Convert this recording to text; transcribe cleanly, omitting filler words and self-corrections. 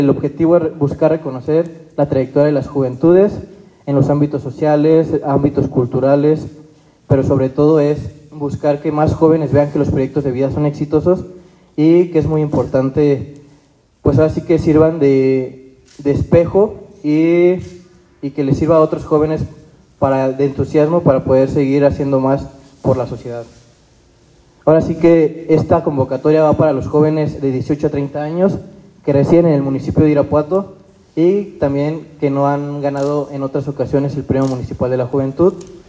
El objetivo es buscar reconocer la trayectoria de las juventudes en los ámbitos sociales, ámbitos culturales, pero sobre todo es buscar que más jóvenes vean que los proyectos de vida son exitosos y que es muy importante, pues ahora sí que sirvan de espejo y que les sirva a otros jóvenes de entusiasmo para poder seguir haciendo más por la sociedad. Ahora sí que esta convocatoria va para los jóvenes de 18 a 30 años que residen en el municipio de Irapuato y también que no han ganado en otras ocasiones el Premio Municipal de la Juventud.